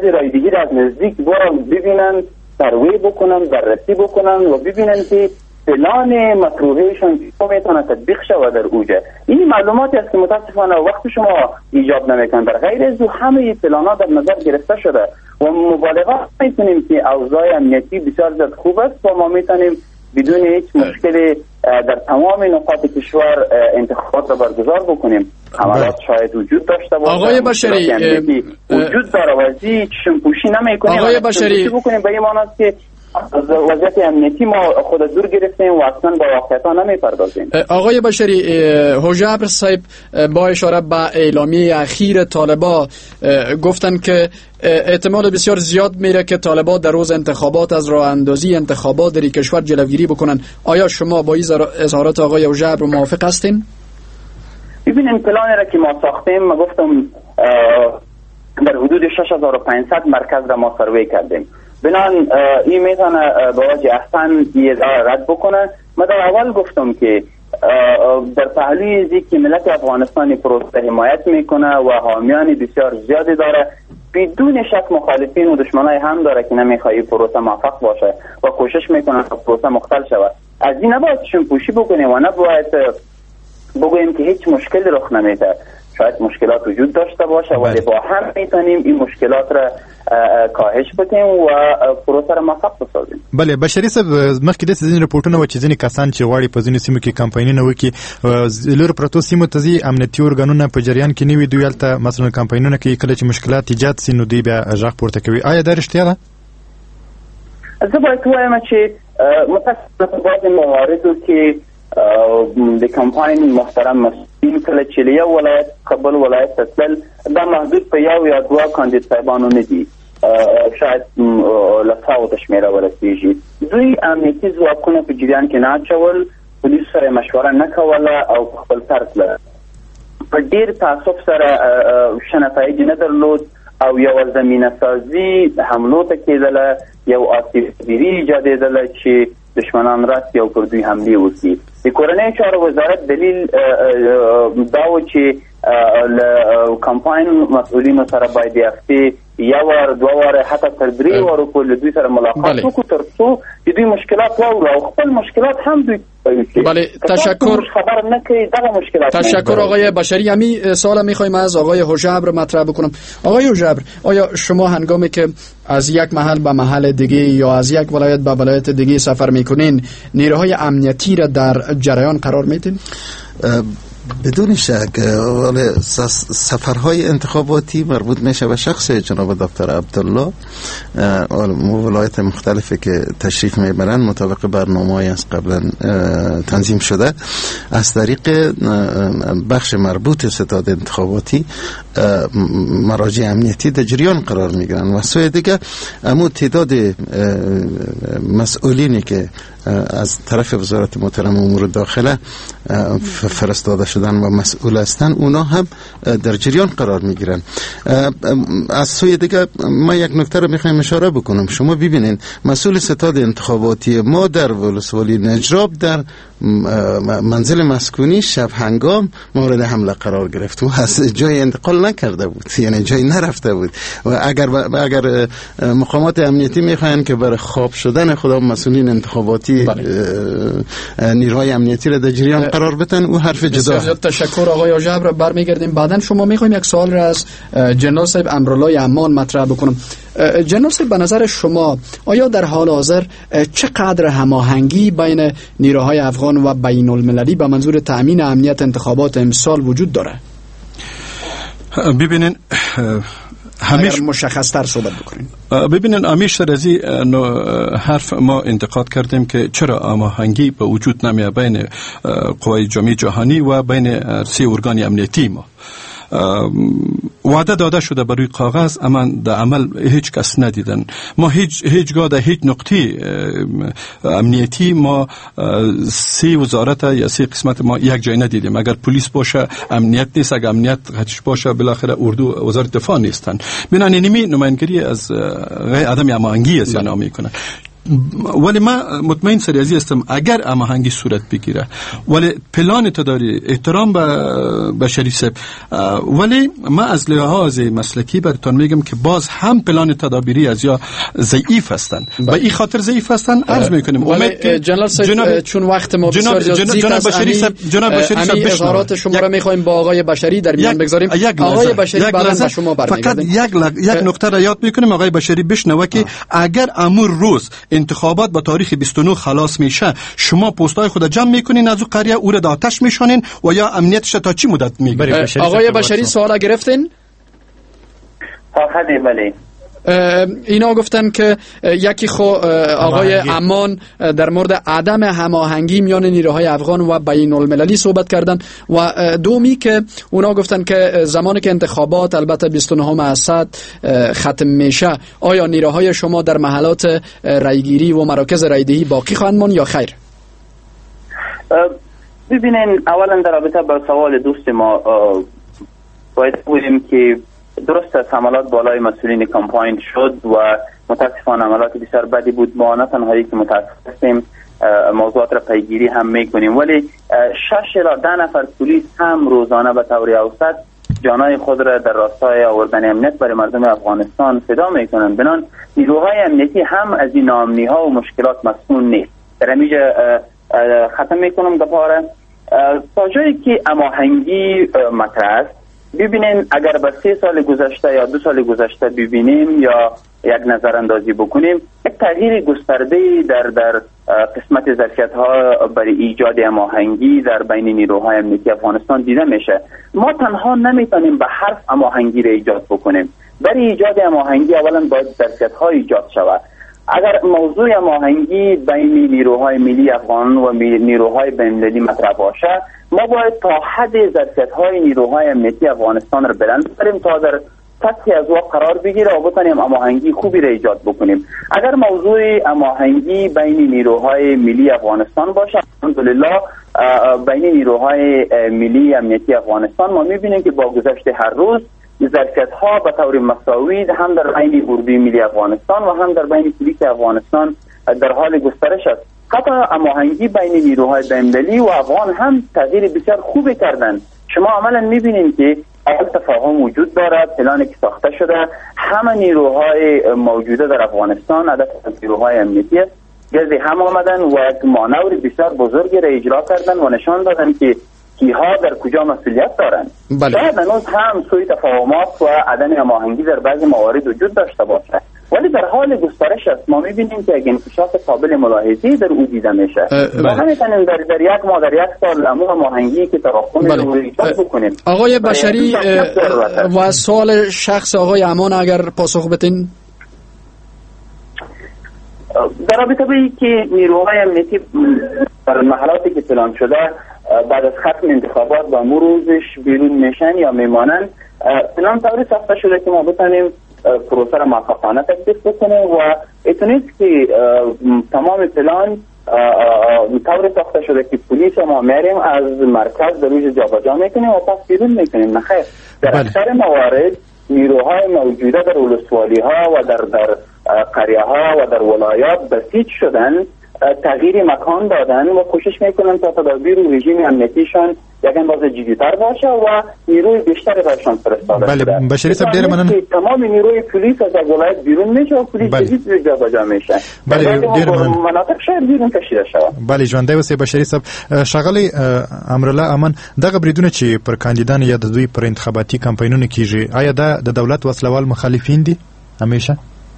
بعضی رایدگی را از نزدیک ببینن، سروی بکنن، بررسی بکنن و ببینن که پلان مطروحهشون میتونه تطبیق شود در اوجه. این معلوماتی است که متاسفانه وقت شما ایجاب نمیکنه. در غیر از همه پلان‌ها در نظر گرفته شده و مبالغه میتونیم که اوضاع امنیتی بسیار زیاد خوب است و ما میتونیم بدون هیچ مشکلی در تمام نقاط کشور انتخابات را برگزار بکنیم. حملات شاید وجود داشته باشه، آقای بشری وجود داره و شمپوشی نمیکنیم. آقای بشری بکنیم به این معنی است که از وضعیت امنیتی ما خود دور گرفتیم و اصلا با واقعیت‌ها نمیپردازیم. آقای بشری، حجبر صاحب با اشاره به اعلامیه اخیر طالبان گفتن که احتمال بسیار زیاد میره که طالبان در روز انتخابات از راه اندازی انتخابات در کشور جلوگیری بکنن. آیا شما با این اظهارات آقای حجبر موافق هستین؟ ببینیم پلانی را که ما ساختیم، ما گفتم در حدود 6500 مرکز را ما سروی کردیم. بنان این میتونه به وجه احسن یه رد بکنه. من در اول گفتم که در پهلوی ازی که ملت افغانستانی پروسه حمایت میکنه و حامیان بسیار زیادی داره، بدون شک مخالفین و دشمنای هم داره که نمیخوایی پروسه موفق باشه و کوشش میکنه که پروسه مختل شود. از این نباید شمپوشی بکنیم و نباید بگوییم که هیچ مشکلی رخ نمیده. شاید مشکلات وجود داشته باشه ولی با هم میتونیم این مشکلات را کاهش بدیم و پروسه را موفق بسازیم. بله بشری صاحب، مخکې د ځینې راپورټونه و چې ځینې کسان چې غواړي په ځینو سیمو کې کمپاینونه وکړي لور پروتو سیمو ته ځي امنیتي ارګانونه په جریان کې نه وي، دوی هلته مثلا کمپاینونه کوي، کله چې مشکلات ایجاد سي نو دوی بیا غږ پورته کوي. آیا دا رښتیا ده؟ زه باید وایم چې متاسفانه په بعضې مواردو کې د کمپاین محترم مسئولین کله چې له یو ولایت بل ولایت ته تلل، دا محدود په یو یا دوه کاندید صاحبانو نه دي، شاید له ساو ته شمېره ورسېږي. دوی امنیتي ځواکونه په جریان کې نه اچول، پولیس سره مشوره نه کوله او په خپل سر تله. په ډېر تعصب سره ښه نتایج نه درلود او یو زمینه سازي حملو ته کېدله، یو آسیب‌پذیري ایجادېدله چې دشمنان راست یو پر دوی حمله وکړي. د کورنۍ چارو وزارت دلیل دا و چې له کمپاین مسئولینو سره باید هفتې یو وار دوه واره حتی تر درې وارو پورې دوی سره ملاقات وکړو تر څو د دوی مشکلات واورو او خپل مشکلات هم دوی بله تشکر. خبر نکړي دغه مشکلات. تشکر آقای بشری. همین سوال میخوایم از آقای حجبر مطرح بکنم. آقای حجبر، آیا شما هنگامی که از یک محل به محل دیگه یا از یک ولایت به ولایت دیگه سفر میکنین نیروهای امنیتی را در جریان قرار میدین؟ بدون شک سفرهای انتخاباتی مربوط میشه به شخص جناب دکتر عبدالله. ولایت مختلفی که تشریف میبرن مطابق برنامه‌ای از قبلا تنظیم شده از طریق بخش مربوط ستاد انتخاباتی مراجع امنیتی در جریان قرار میگیرن و سوی دیگه امو تعداد مسئولینی که از طرف وزارت محترم امور داخله فرستاده شدن و مسئول هستن اونا هم در جریان قرار میگیرن. از سوی دیگه ما یک نکته رو میخوایم اشاره بکنم. شما ببینین مسئول ستاد انتخاباتی ما در ولسوالی نجراب در منزل مسکونی شب هنگام مورد حمله قرار گرفت و از جای انتقال نکرده بود، یعنی جای نرفته بود و اگر مقامات امنیتی میخواین که برای خواب شدن خدا مسئولین انتخاباتی نیروهای امنیتی را در جریان قرار بدن او حرف جدا. تشکر آقای حجبر. برمیگردیم بعدن. شما میخوایم یک سوال را از جنرال صاحب امرالله امان مطرح بکنم. جنرال صاحب به نظر شما آیا در حال حاضر چقدر هماهنگی بین نیروهای افغان و بین المللی به منظور تأمین امنیت انتخابات امسال وجود داره؟ ببینین همیشه مشخص‌تر صحبت بکنیم. ببینین همیشه از این حرف ما انتقاد کردیم که چرا هماهنگی به وجود نمیاد بین قوای جامعه جهانی و بین سه ارگان امنیتی ما. وعده داده شده بر روی کاغذ اما در عمل هیچ کس ندیدن. ما هیچگاه در هیچ نقطه امنیتی ما سه وزارت یا سه قسمت ما یک جای ندیدیم. اگر پلیس باشه امنیت نیست، اگر امنیت خدش باشه بالاخره اردو وزارت دفاع نیستن. بنابراین نمی نمایندگی از عدم هماهنگی از اینا میکنه. ولی من مطمئن سریازی هستم اگر هماهنگی صورت بگیره، ولی پلان تداری احترام به بشری صاحب، ولی من از لحاظ مسلکی براتون میگم که باز هم پلان تدابیری از یا ضعیف هستند. به این خاطر ضعیف هستند عرض میکنیم امید که جناب چون وقت ما بسیار جناب بشری صاحب اظهارات شما را میخوایم با آقای بشری در میان بگذاریم. آقای بشری بعداً به شما برمیگردیم. فقط یک نکته را یاد میکنیم آقای بشری بشنوه که اگر امور روز انتخابات با تاریخ 29 خلاص میشه، شما پستای خود جمع میکنین از او قریه او را در آتش میشونین و یا امنیتش تا چی مدت میگیره؟ آقای بشری سوالا گرفتین؟ بله. اینا گفتن که یکی آقای امان در مورد عدم هماهنگی میان نیروهای افغان و بین المللی صحبت کردن و دومی که اونا گفتن که زمانی که انتخابات البته 29 اسد ختم میشه، آیا نیروهای شما در محلات رایگیری و مراکز رایدهی باقی خواهند ماند یا خیر؟ ببینین، اولا در رابطه با سوال دوست ما باید بگوییم که درست است حملات بالای مسئولین کمپاین شد و متاسفانه حملات بسیار بدی بود. ما نه تنهایی که متاسف هستیم، موضوعات را پیگیری هم میکنیم، ولی 6 الی 10 نفر پلیس هم روزانه به طور اوسط جانای خود را در راستای آوردن امنیت برای مردم افغانستان فدا میکنند. بنان نیروهای امنیتی هم از این ناامنی ها و مشکلات مسئول نیست. در اینجا ختم میکنم گپاره تا جایی که هماهنگی مطرح است. ببینین اگر به 3 سال گذشته یا 2 سال گذشته ببینیم یا یک نظر اندازی بکنیم، یک تغییر گسترده در قسمت ظرفیت‌ها برای ایجاد هماهنگی در بین نیروهای امنیتی افغانستان دیده میشه. ما تنها نمیتونیم به حرف هماهنگی را ایجاد بکنیم. برای ایجاد هماهنگی اولا باید ظرفیت‌ها ایجاد شود. اگر موضوع هماهنگی بین نیروهای ملی افغان و نیروهای بین‌المللی مطرح باشه، ما باید تا حد ظرفیت‌های نیروهای امنیتی افغانستان را بلند کنیم تا در سطحی از وقت قرار بگیره و بتونیم هماهنگی خوبی را ایجاد بکنیم. اگر موضوع هماهنگی بین نیروهای ملی افغانستان باشه، الحمدلله بین نیروهای ملی امنیتی افغانستان ما می‌بینیم که با گذشت هر روز ظرفیت‌ها به طور مساوی هم در بین اردوی ملی افغانستان و هم در بین پلیس افغانستان در حال گسترش است. حتی هماهنگی بین نیروهای بین‌المللی و افغان هم تغییر بسیار خوبی کردند. شما عملا می‌بینید که اول تفاهم وجود دارد، پلانی که ساخته شده، همه نیروهای موجوده در افغانستان هدف نیروهای امنیتی است، گرد هم آمدن و یک مانور بسیار بزرگی را اجرا کردن و نشان دادن که کیها در کجا مسئولیت دارند. شاید هنوز هم سوی تفاهمات و عدم هماهنگی در بعضی موارد وجود داشته باشه، ولی در حال گسترش است. ما می‌بینیم که یک انکشاف قابل ملاحظه‌ای در او دیده میشه. ما نمی‌تونیم در یک ماه در یک سال هماهنگی که توقع رو ایجاد بکنیم. آقای بشری و سوال شخص آقای امان اگر پاسخ بدین. در رابطه با اینکه نیروهای امنیتی در محلاتی که پلان شده بعد از ختم انتخابات با روزش بیرون میشن یا میمانن، پلان طوری ساخته شده که ما بتونیم پروسه را موفقانه تطبیق بکنیم و اتونیست که تمام پلان طوری ساخته شده که پلیس ما میاریم از مرکز در روز جابجا میکنیم و پس بیرون میکنیم. نخیر، در اکثر موارد نیروهای موجوده در ولسوالی ها و در قریه ها و در ولایات بسیج شدن، تغییر مکان دادن و کوشش میکنن تا تدابیر و رژیم امنیتیشان یک اندازه جدی‌تر باشه و نیروی بیشتری برشان فرستاده شده. بله، بشری صاحب ډیر مننه. تمام نیروی پلیس از ولایت بیرون میشه و پلیس جدید جابجا میشه. بله، ډیر مننه. مناطق شاید بیرون کشیده شود. بله، ژوندی اوسئ بشری صاحب. ښاغلی امرالله امان، دغه بریدونه چې پر کاندیدان یا د دوی پر انتخاباتي کمپاینونو کیږي، آیا دا د دولت وسلوال مخالفین دي همیشه؟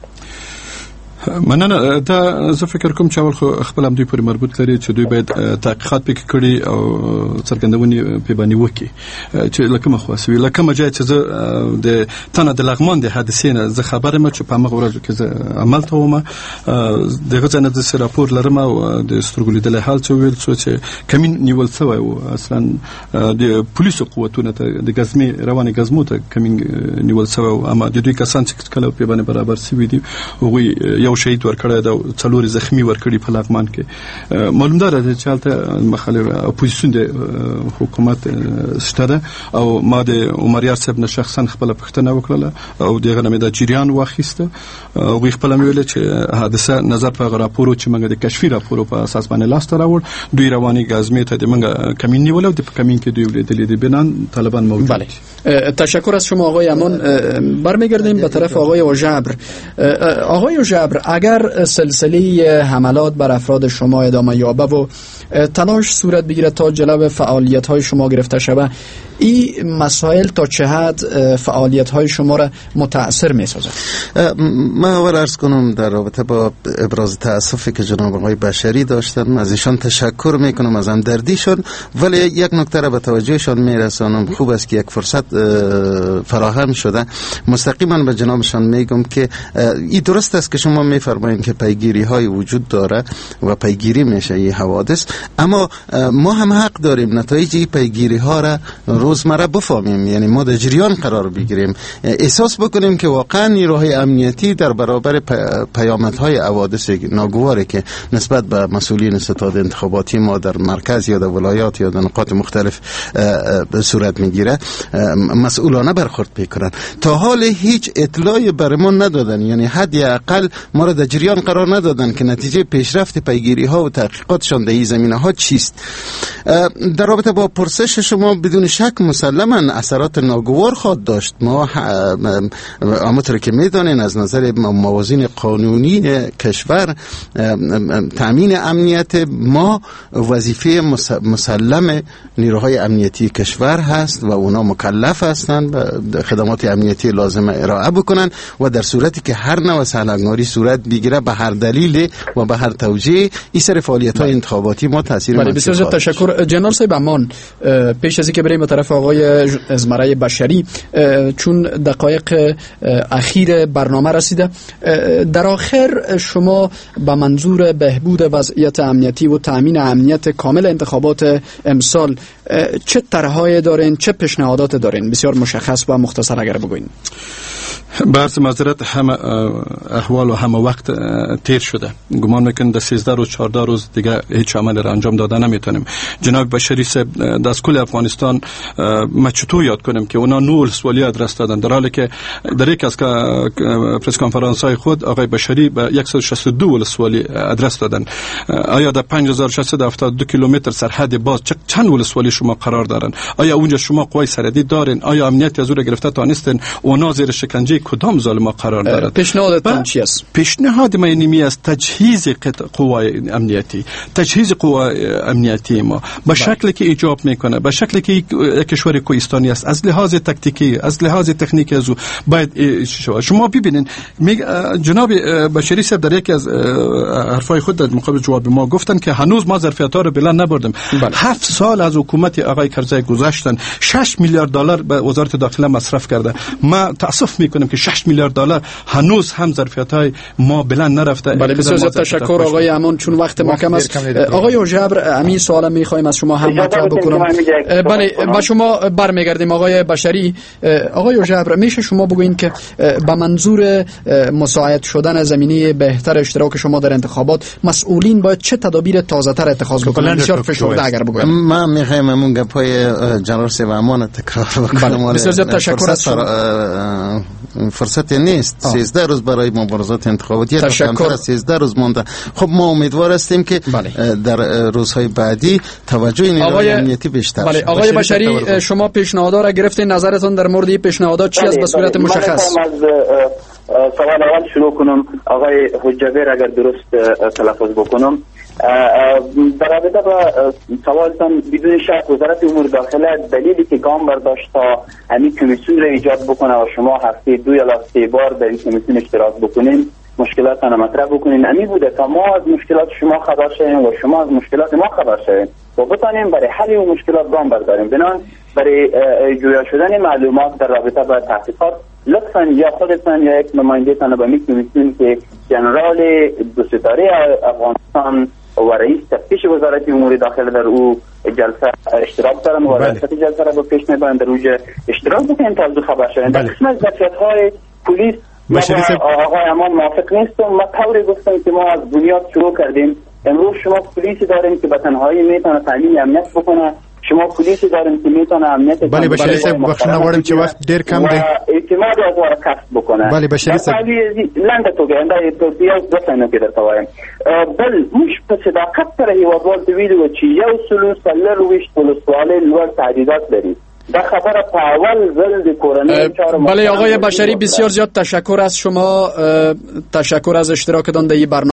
مننه. دا زه فکر کوم چې اول خو خپل هم دوی پورې مربوط لري چې دوی باید تحقیقات پکې کړي او څرګندونې په باندې وکړي چې لکه مخواسوي لکه مجای چې زه د تنه د لغمان د حادثې نه زه خبر یم چې په هغه ورځ کې زه عمل ته وم دغه ځنه د راپور لرم او د سترګو لیدل حال څه ویل چې کمین نیول شوی او اصلا د پولیسو قوتونو ته د غزمي رواني غزمو ته کمین نیول شوی او اما د دوی کسان چې کله په باندې برابر سوي دي او یو شهید ورکړی دا څلور زخمی ورکړي په لغمان کې. معلوم ده چې هلته مخالف اپوزیسیون د حکومت شته او ما د عمر یار صاحب نه شخصا خپل پښتنه وکړه او دغه نه د جریان واخیسته او غوښ خپل ویل چې حادثه نظر په راپورو چې موږ د کشفي راپورو په اساس باندې لاس ته راوړ دوی رواني غازمه ته د موږ کمین نیول او د کمین کې دوی ولیدل د بنان طالبان موجود. بله تشکر از شما آقای امان. برمیگردیم به طرف آقای اوژبر. آقای اوژبر اگر سلسله حملات بر افراد شما ادامه یابه و تلاش صورت بگیره تا جلو فعالیت های شما گرفته شود این مسائل تا چه حد فعالیت های شما را متأثر می سازد؟ من اول عرض کنم در رابطه با ابراز تأسفی که جناب آقای بشری داشتن از ایشان تشکر می کنم از همدردیشان، ولی یک نکته را به توجهشان می رسانم. خوب است که یک فرصت فراهم شده مستقیما به جنابشان میگم که این درست است که شما میفرمایید که پیگیری های وجود داره و پیگیری میشه این حوادث، اما ما هم حق داریم نتایج این پیگیری ها را روزمره بفهمیم، یعنی ما در جریان قرار بگیریم، احساس بکنیم که واقعا نیروهای امنیتی در برابر پیامدهای حوادث ناگواری که نسبت به مسئولین ستاد انتخاباتی ما در مرکز یا در ولایات یا در نقاط مختلف صورت میگیره مسئولانه برخورد میکنن. تا حال هیچ اطلاعی بر ما ندادن، یعنی حدی اقل ما را در جریان قرار ندادن که نتیجه پیشرفت پیگیری ها و تحقیقاتشان در این زمینه ها چیست. در رابطه با پرسش شما بدون شک مسلما اثرات ناگوار خواهد داشت. ما همونطور که میدانین از نظر موازین قانونی کشور تامین امنیت ما وظیفه مسلم نیروهای امنیتی کشور هست و اونا مکلف هستند به خدمات امنیتی لازم ارائه بکنن و در صورتی که هر نوع سهلنگاری صورت بگیره به هر دلیل و به هر توجیه این سر فعالیت‌های انتخاباتی ما تاثیر منفی. بسیار تشکر جناب صاحب امان. پیش از اینکه بریم به طرف آقای ازمره بشری، چون دقایق اخیر برنامه رسیده، در آخر شما به منظور بهبود وضعیت امنیتی و تامین امنیت کامل انتخابات امسال چه طرح‌هایی دارین، چه پیشنهادات دارین؟ بسیار مشخص و مختصر اگر بگوین. برز معذرت همه احوال و همه وقت تیر شده، گمان میکنم در 13 روز 14 روز دیگه هیچ عمل را انجام داده نمیتونیم. جناب بشری صاحب در کل افغانستان ما چطور یاد کنیم که اونا 9 ولسوالی ادرس دادن، در حالی که در یک از پرس کنفرانس های خود آقای بشری به 162 ولسوالی ادرس دادن. آیا در 5672 کیلومتر سرحد باز چند ولسوالی شما قرار دارن؟ آیا اونجا شما قوای سرحدی دارین؟ آیا امنیت از او را گرفته تانستین؟ اونا زیر شکنجه کدام ظالما قرار دارد؟ پیشنهادتان چی است؟ پیشنهاد ما اینمی است تجهیز قوای امنیتی، تجهیز قوای امنیتی ما به شکلی که ایجاب میکنه، به شکلی که کشور کوهستانی است، از لحاظ تکتیکی، از لحاظ تکنیکی از او باید شما ببینین. جناب بشری صاحب در یکی از حرفای خود در مقابل جواب ما گفتن که هنوز ما ظرفیت‌ها رو بلند نبردیم. 7 سال از حکومت آقای کرزی گذشتن، 6 میلیارد دلار به وزارت داخله مصرف کرده. ما تاسف میکنم که 6 میلیارد دلار هنوز هم ظرفیت‌های ما بلند نرفته. بله بسیار تشکر آقای امان، چون وقت ما کم است. آقای اوژبر همین سوال می‌خوایم از شما هم مطرح بکنم. بله با شما برمیگردیم آقای بشری. آقای اوژبر میشه شما بگوین که با منظور مساعد شدن زمینه بهتر اشتراک شما در انتخابات مسئولین باید چه تدابیر تازه‌تر اتخاذ بکنن؟ بسیار فشرده اگر بگوین. من می‌خوایم همون گپای جنرال صاحب امان تکرار بکنم. بسیار تشکر از شما. فرصت نیست. 13 روز برای مبارزات انتخاباتی، کمتر از 13 روز مونده. خب ما امیدوار هستیم که در روزهای بعدی توجه نیروهای امنیتی بیشتر بشه. آقای بشری شما پیشنهادات را گرفتین، نظرتون در مورد این پیشنهادات چی است به صورت مشخص؟ من از سوال اول شروع کنم. آقای حجبیر اگر درست تلفظ بکنم، در رابطه با سوالتان بدون شک وزارت امور داخله دلیلی که گام برداشت تا همین کمیسیون را ایجاد بکنه و شما هفته 2 یا 3 بار در این کمیسیون اشتراک بکنین، مشکلات را مطرح بکنین، همین بوده تا ما از مشکلات شما خبر شویم و شما از مشکلات ما خبر شویم و بتانیم برای حل اون مشکلات گام برداریم. بنان برای جویا شدن معلومات در رابطه با تحقیقات لطفاً یا خودتان یا یک نماینده‌تان به این کمیسیون که جنرال 2 ستاره افغانستان و رئیس تفتیش وزارت امور داخله در او جلسه اشتراک دارن و رئیس جلسه را به پیش میبرن در اوج اشتراک بکنیم تا از خبر شوند. در قسم از ظرفیت‌های پلیس بشری صاحب آقای امان موافق نیستم. ما طوری گفتم که ما از بنیاد شروع کردیم. امروز شما پلیسی داریم که به تنهایی میتونه تامین امنیت بکنه، شما پلیسی داریم که میتونه امنیت بله بشری صاحب بخښنه غواړم چې وخت ډیر کم دی اعتماد از واره کسب بکنه. بله بشری صاحب لنډه توګه دا یو دوه ثانیو کې درته وایم. بل موږ په صداقت سره هیوادوال ته ویلي وو چې 140 ولسوالۍ لوړ تعدیدات لري. دا خبره په اول ځل د کورنۍ چارو. بله آقای بشری بسیار زیاد تشکر از شما، تشکر از اشتراکتان در این برنامه.